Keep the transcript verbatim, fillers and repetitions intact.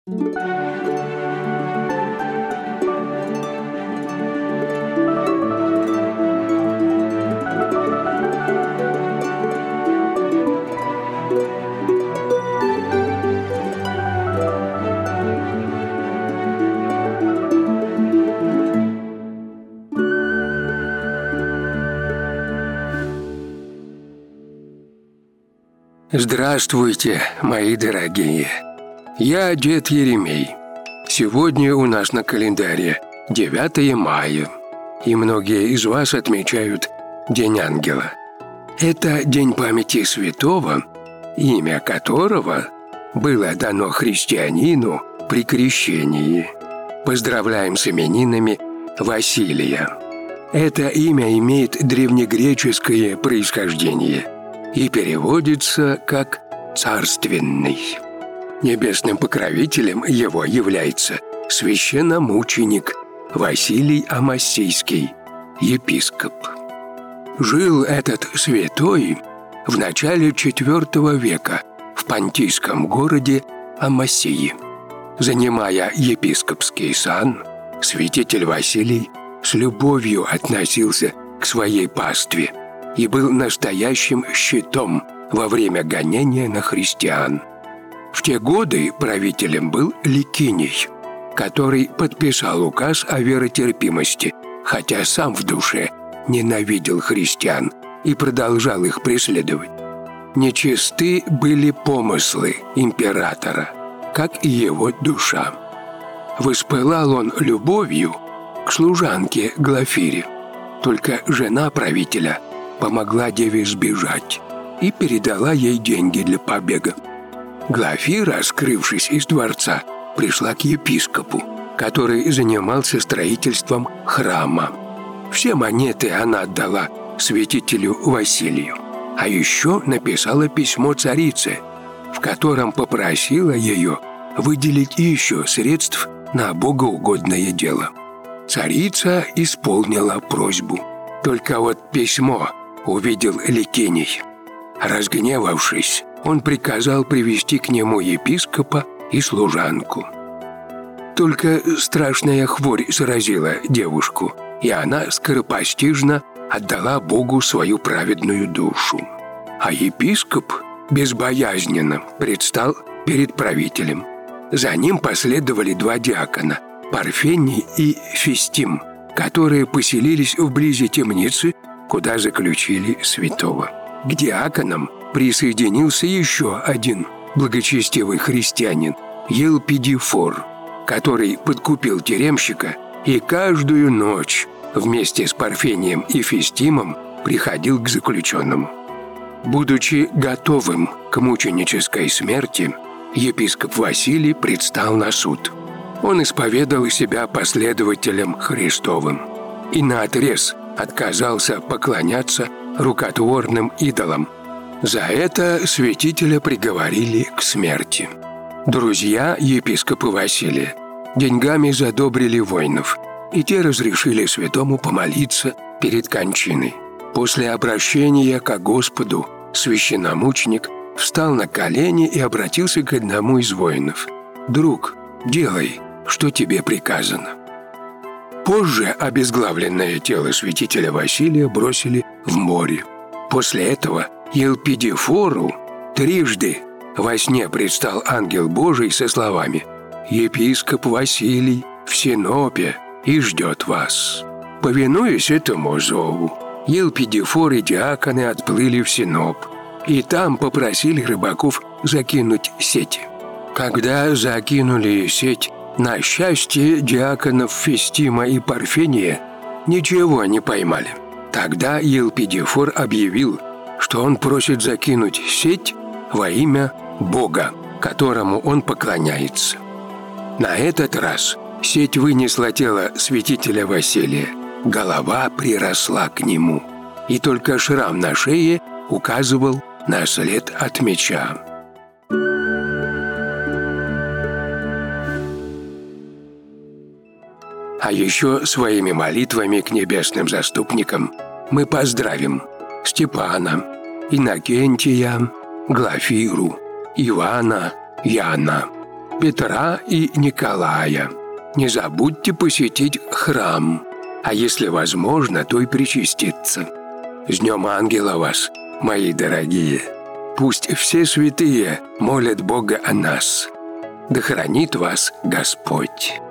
Здравствуйте, мои дорогие! Я дед Еремей. Сегодня у нас на календаре девятое мая, и многие из вас отмечают День ангела. Это день памяти святого, имя которого было дано христианину при крещении. Поздравляем с именинами Василия. Это имя имеет древнегреческое происхождение и переводится как «царственный». Небесным покровителем его является священномученик Василий Амассийский, епископ. Жил этот святой в начале четвёртого века в понтийском городе Амассии. Занимая епископский сан, святитель Василий с любовью относился к своей пастве и был настоящим щитом во время гонения на христиан. В те годы правителем был Ликиний, который подписал указ о веротерпимости, хотя сам в душе ненавидел христиан и продолжал их преследовать. Нечисты были помыслы императора, как и его душа. Воспылал он любовью к служанке Глафире. Только жена правителя помогла деве сбежать и передала ей деньги для побега. Глафира, скрывшись из дворца, пришла к епископу, который занимался строительством храма. Все монеты она отдала святителю Василию, а еще написала письмо царице, в котором попросила ее выделить еще средств на богоугодное дело. Царица исполнила просьбу. Только вот письмо увидел Ликиний. Разгневавшись, он приказал привести к нему епископа и служанку. Только страшная хворь заразила девушку, и она скоропостижно отдала Богу свою праведную душу. А епископ безбоязненно предстал перед правителем. За ним последовали два диакона – Парфений и Фестим, которые поселились вблизи темницы, куда заключили святого. К диаконам присоединился еще один благочестивый христианин – Елпидифор, который подкупил тюремщика и каждую ночь вместе с Парфением и Фестимом приходил к заключенному. Будучи готовым к мученической смерти, епископ Василий предстал на суд. Он исповедал себя последователем Христовым и наотрез отказался поклоняться рукотворным идолам. За это святителя приговорили к смерти. Друзья епископа Василия деньгами задобрили воинов, и те разрешили святому помолиться перед кончиной. После обращения ко Господу священномученик встал на колени и обратился к одному из воинов: «Друг, делай, что тебе приказано». Позже обезглавленное тело святителя Василия бросили в море. После этого Елпидифору трижды во сне предстал ангел Божий со словами: «Епископ Василий в Синопе и ждет вас». Повинуясь этому зову, Елпидифор и диаконы отплыли в Синоп, и там попросили рыбаков закинуть сети. Когда закинули сеть, на счастье диаконов Фестима и Парфения ничего не поймали. Тогда Елпидифор объявил, что он просит закинуть сеть во имя Бога, которому он поклоняется. На этот раз сеть вынесла тело святителя Василия, голова приросла к нему, и только шрам на шее указывал на след от меча. А еще своими молитвами к небесным заступникам мы поздравим Степана, Иннокентия, Глафиру, Ивана, Яна, Петра и Николая. Не забудьте посетить храм, а если возможно, то и причаститься. С Днем Ангела вас, мои дорогие! Пусть все святые молят Бога о нас. Да хранит вас Господь!